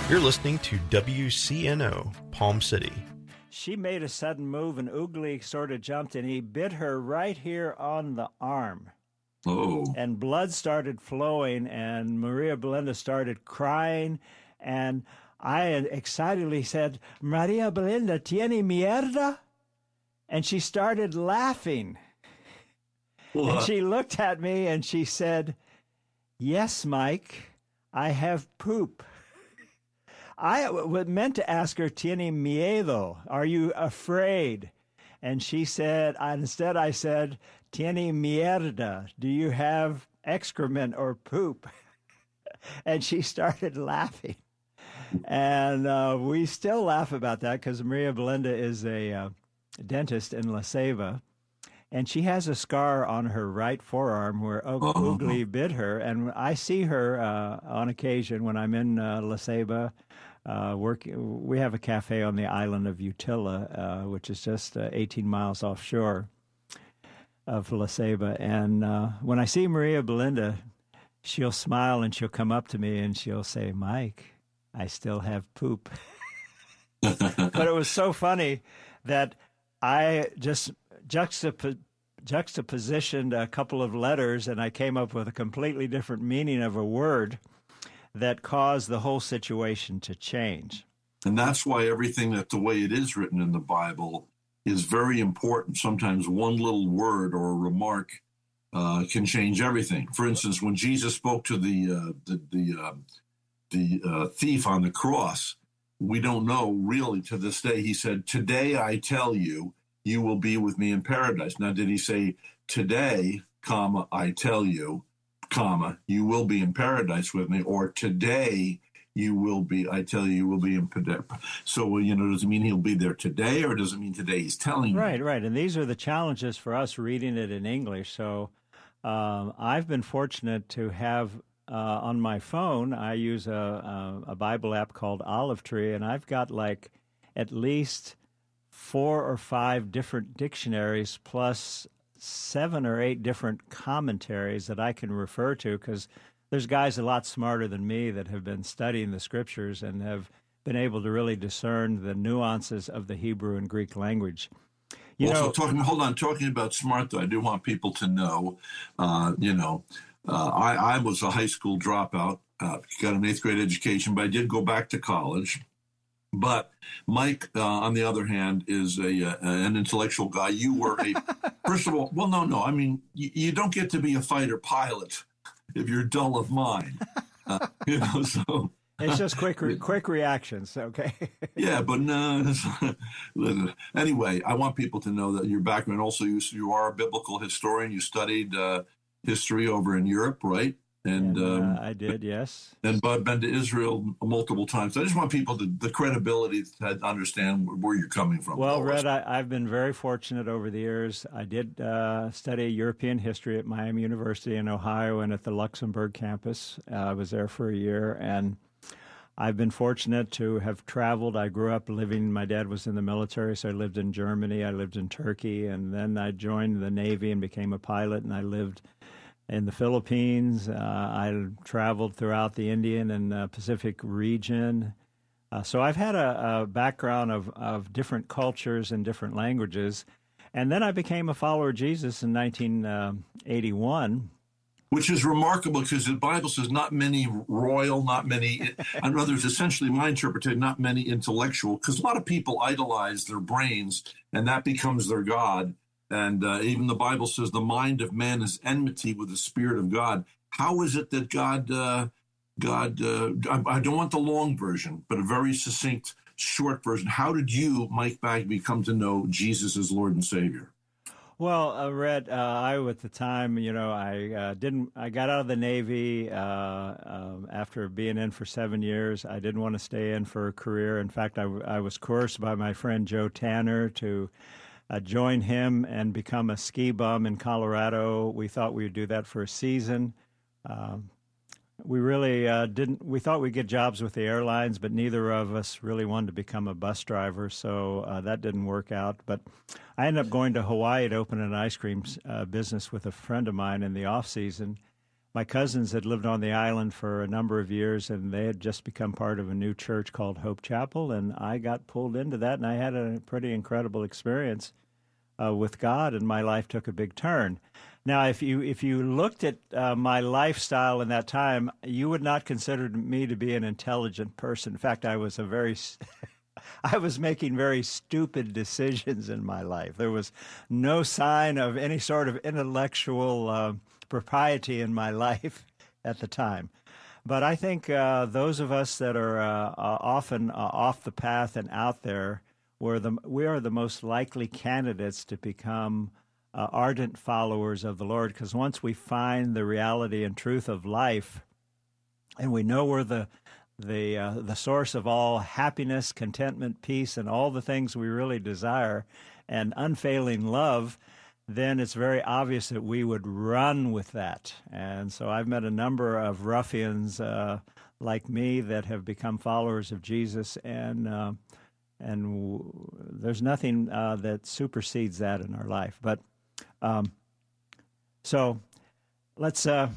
You're listening to WCNO, Palm City. She made a sudden move, and Ugly sort of jumped, and he bit her right here on the arm. Oh. And blood started flowing, and Maria Belinda started crying, and I excitedly said, "Maria Belinda, tiene mierda?" And she started laughing. What? And she looked at me, and she said, "Yes, Mike, I have poop." I meant to ask her, "Tiene miedo? Are you afraid?" And she said, instead I said, "Tiene mierda? Do you have excrement or poop?" And she started laughing. And we still laugh about that because Maria Belinda is a dentist in La Ceiba. And she has a scar on her right forearm where Ugly bit her. And I see her on occasion when I'm in La Ceiba. We have a cafe on the island of Utila, which is just 18 miles offshore of La Ceiba. And when I see Maria Belinda, she'll smile and she'll come up to me and she'll say, "Mike, I still have poop." But it was so funny that I just juxtapositioned a couple of letters, and I came up with a completely different meaning of a word that caused the whole situation to change. And that's why everything that the way it is written in the Bible is very important. Sometimes one little word or a remark can change everything. For instance, when Jesus spoke to the thief on the cross, we don't know really to this day. He said, "Today I tell you, you will be with me in paradise." Now, did he say, "Today, comma, I tell you, comma, you will be in paradise with me," or "Today you will be, I tell you, you will be in paradise"? So, does it mean he'll be there today, or does it mean today he's telling you? Right. And these are the challenges for us reading it in English. So I've been fortunate to have on my phone, I use a Bible app called Olive Tree, and I've got like at least 4 or 5 different dictionaries plus 7 or 8 different commentaries that I can refer to, because there's guys a lot smarter than me that have been studying the scriptures and have been able to really discern the nuances of the Hebrew and Greek language. Talking about smart, though, I do want people to know, I was a high school dropout, got an 8th grade education, but I did go back to college. But Mike, on the other hand, is an intellectual guy. You were first of all, no. I mean, you don't get to be a fighter pilot if you're dull of mind. So it's just quick reactions, okay? Yeah, but no. Anyway, I want people to know that your background. Also, you are a biblical historian. You studied history over in Europe, right? And I did, yes. And I've been to Israel multiple times. I just want people the credibility to understand where you're coming from. Well, Red, I've been very fortunate over the years. I did study European history at Miami University in Ohio and at the Luxembourg campus. I was there for a year, and I've been fortunate to have traveled. I grew up my dad was in the military, so I lived in Germany, I lived in Turkey, and then I joined the Navy and became a pilot, and I lived in the Philippines. I traveled throughout the Indian and Pacific region. So I've had a background of different cultures and different languages. And then I became a follower of Jesus in 1981. Which is remarkable because the Bible says not many royal, not many, in others, essentially my interpretation, not many intellectual, because a lot of people idolize their brains and that becomes their God. And even the Bible says the mind of man is enmity with the Spirit of God. How is it that God, I don't want the long version, but a very succinct, short version. How did you, Mike Bagby, come to know Jesus as Lord and Savior? Well, Red, at the time, I got out of the Navy after being in for 7 years. I didn't want to stay in for a career. In fact, I was coerced by my friend Joe Tanner to join him and become a ski bum in Colorado. We thought we would do that for a season. We really didn't. We thought we'd get jobs with the airlines, but neither of us really wanted to become a bus driver, so that didn't work out. But I ended up going to Hawaii to open an ice cream business with a friend of mine in the off season. My cousins had lived on the island for a number of years, and they had just become part of a new church called Hope Chapel, and I got pulled into that, and I had a pretty incredible experience with God, and my life took a big turn. Now, if you looked at my lifestyle in that time, you would not consider me to be an intelligent person. In fact, I was I was making very stupid decisions in my life. There was no sign of any sort of intellectual propriety in my life at the time. But I think those of us that are often off the path and out there, we are the most likely candidates to become ardent followers of the Lord, because once we find the reality and truth of life, and we know we're the source of all happiness, contentment, peace, and all the things we really desire, and unfailing love, then it's very obvious that we would run with that. And so I've met a number of ruffians like me that have become followers of Jesus, and there's nothing that supersedes that in our life. But so let's get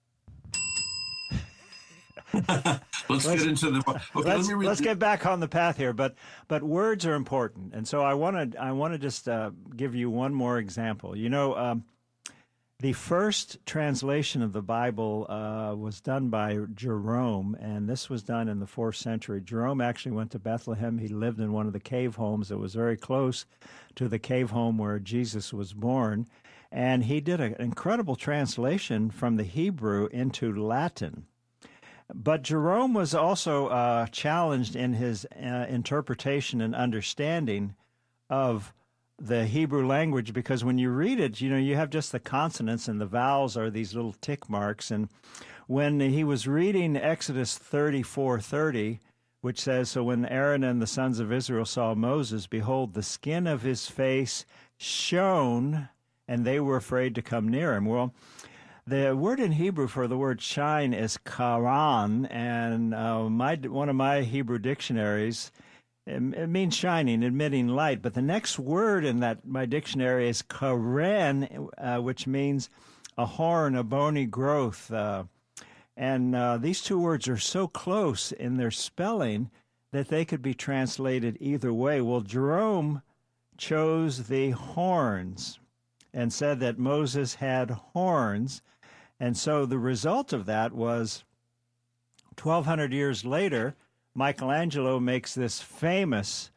into the. Okay, let's get back on the path here. But words are important, and so I want to just give you one more example. You know, the first translation of the Bible was done by Jerome, and this was done in the 4th century. Jerome actually went to Bethlehem. He lived in one of the cave homes that was very close to the cave home where Jesus was born, and he did an incredible translation from the Hebrew into Latin. But Jerome was also challenged in his interpretation and understanding of the Hebrew language, because when you read it, you know, you have just the consonants and the vowels are these little tick marks. And when he was reading Exodus 34:30, which says, "So when Aaron and the sons of Israel saw Moses, behold, the skin of his face shone, and they were afraid to come near him." Well, the word in Hebrew for the word shine is karan, and one of my Hebrew dictionaries, it means shining, emitting light. But the next word in my dictionary is karen, which means a horn, a bony growth. And these two words are so close in their spelling that they could be translated either way. Well, Jerome chose the horns and said that Moses had horns. And so the result of that was 1,200 years later, Michelangelo makes this famous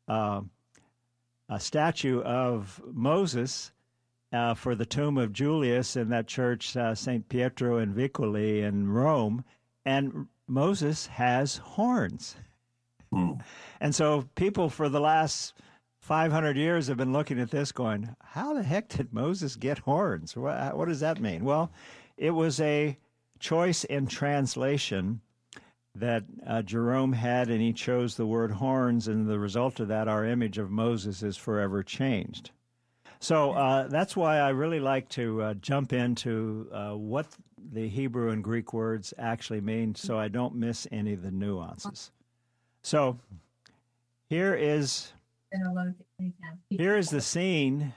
statue of Moses for the tomb of Julius in that church, St. Pietro in Vicoli in Rome, and Moses has horns. And so people for the last 500 years have been looking at this going, how the heck did Moses get horns? What does that mean? Well, it was a choice in translation that Jerome had, and he chose the word horns, and the result of that, our image of Moses is forever changed. So that's why I really like to jump into what the Hebrew and Greek words actually mean, so I don't miss any of the nuances. So here is the scene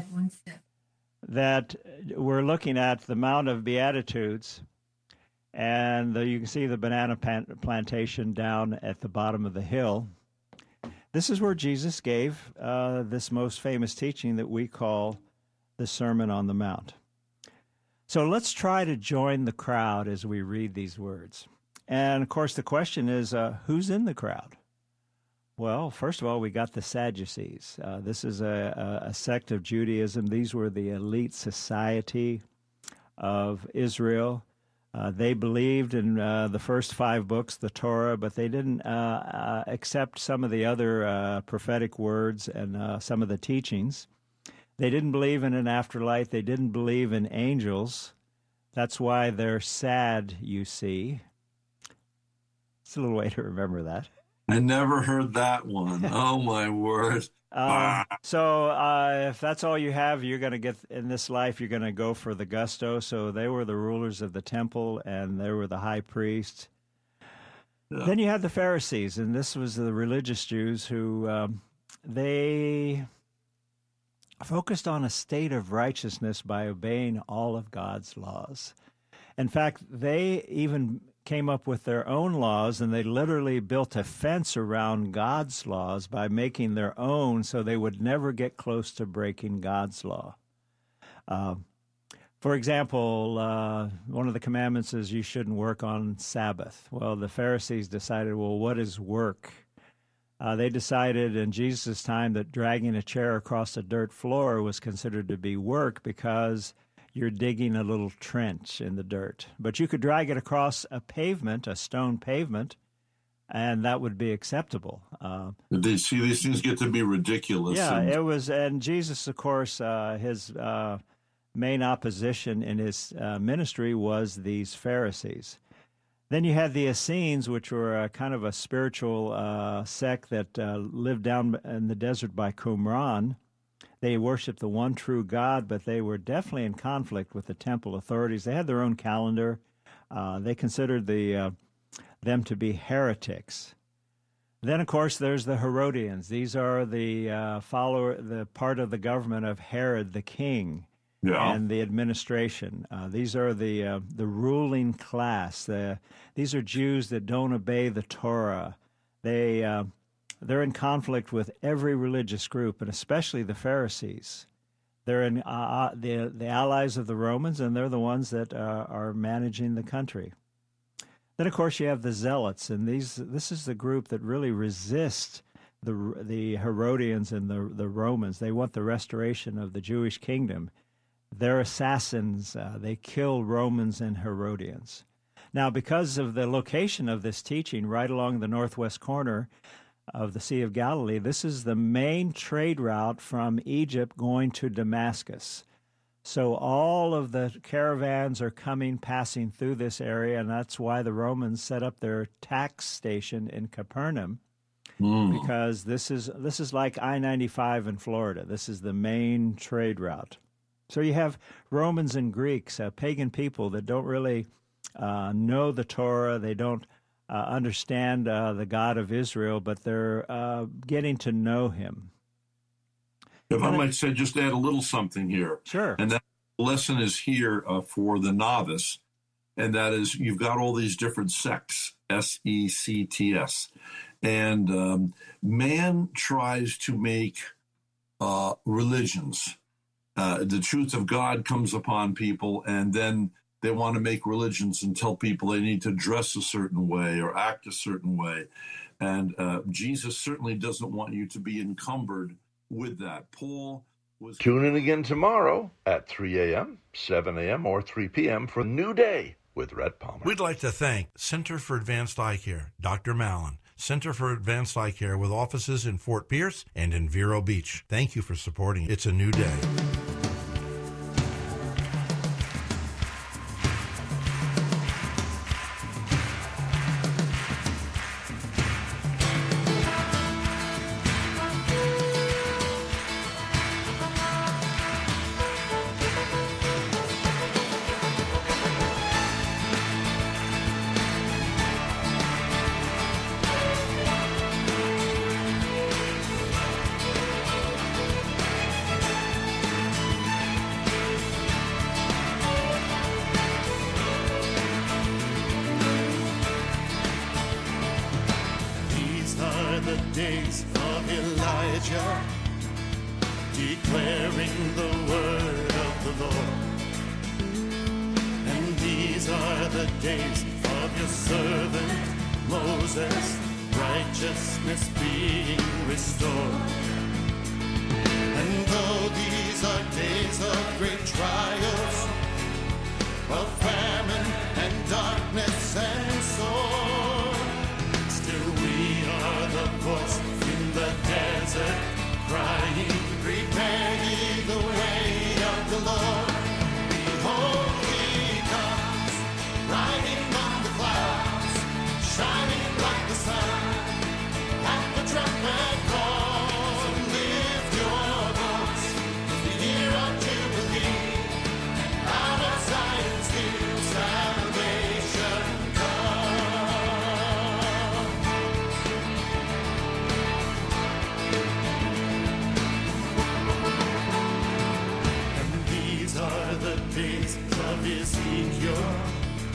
that we're looking at, the Mount of Beatitudes, and you can see the banana plantation down at the bottom of the hill. This is where Jesus gave this most famous teaching that we call the Sermon on the Mount. So let's try to join the crowd as we read these words. And, of course, the question is, who's in the crowd? Well, first of all, we got the Sadducees. This is a sect of Judaism. These were the elite society of Israel. They believed in the first 5 books, the Torah, but they didn't accept some of the other prophetic words and some of the teachings. They didn't believe in an afterlife. They didn't believe in angels. That's why they're sad, you see. It's a little way to remember that. I never heard that one. Oh, my word. So if that's all you have, you're going to get in this life, you're going to go for the gusto. So they were the rulers of the temple, and they were the high priest. Yeah. Then you had the Pharisees, and this was the religious Jews who they focused on a state of righteousness by obeying all of God's laws. In fact, they even came up with their own laws, and they literally built a fence around God's laws by making their own so they would never get close to breaking God's law. For example, one of the commandments is you shouldn't work on Sabbath. Well, the Pharisees decided, well, what is work? They decided in Jesus' time that dragging a chair across a dirt floor was considered to be work because you're digging a little trench in the dirt. But you could drag it across a pavement, a stone pavement, and that would be acceptable. These things get to be ridiculous. Yeah, it was, and Jesus, of course, his main opposition in his ministry was these Pharisees. Then you had the Essenes, which were kind of a spiritual sect that lived down in the desert by Qumran. They worshiped the one true God, but they were definitely in conflict with the temple authorities. They had their own calendar. They considered them to be heretics. Then, of course, there's the Herodians. These are the part of the government of Herod the king. Yeah. And the administration. These are the ruling class. These are Jews that don't obey the Torah. They're in conflict with every religious group, and especially the Pharisees. They're the allies of the Romans, and they're the ones that are managing the country. Then, of course, you have the Zealots, and this is the group that really resists the Herodians and the Romans. They want the restoration of the Jewish kingdom. They're assassins. They kill Romans and Herodians. Now, because of the location of this teaching right along the northwest corner of the Sea of Galilee, this is the main trade route from Egypt going to Damascus. So all of the caravans are passing through this area, and that's why the Romans set up their tax station in Capernaum, because this is like I-95 in Florida. This is the main trade route. So you have Romans and Greeks, pagan people that don't really know the Torah. They don't understand the God of Israel, but they're getting to know him. If I might say, just add a little something here. Sure. And that lesson is here for the novice, and that is you've got all these different sects, S-E-C-T-S. And man tries to make religions. The truth of God comes upon people, and then they want to make religions and tell people they need to dress a certain way or act a certain way. And Jesus certainly doesn't want you to be encumbered with that. Paul was... Tune in again tomorrow at 3 a.m., 7 a.m., or 3 p.m. for a new day with Rhett Palmer. We'd like to thank Center for Advanced Eye Care, Dr. Mallon, Center for Advanced Eye Care with offices in Fort Pierce and in Vero Beach. Thank you for supporting It's a New Day. days of Elijah, declaring the word of the Lord. And these are the days of your servant Moses, righteousness being restored. And though these are days of great trials, of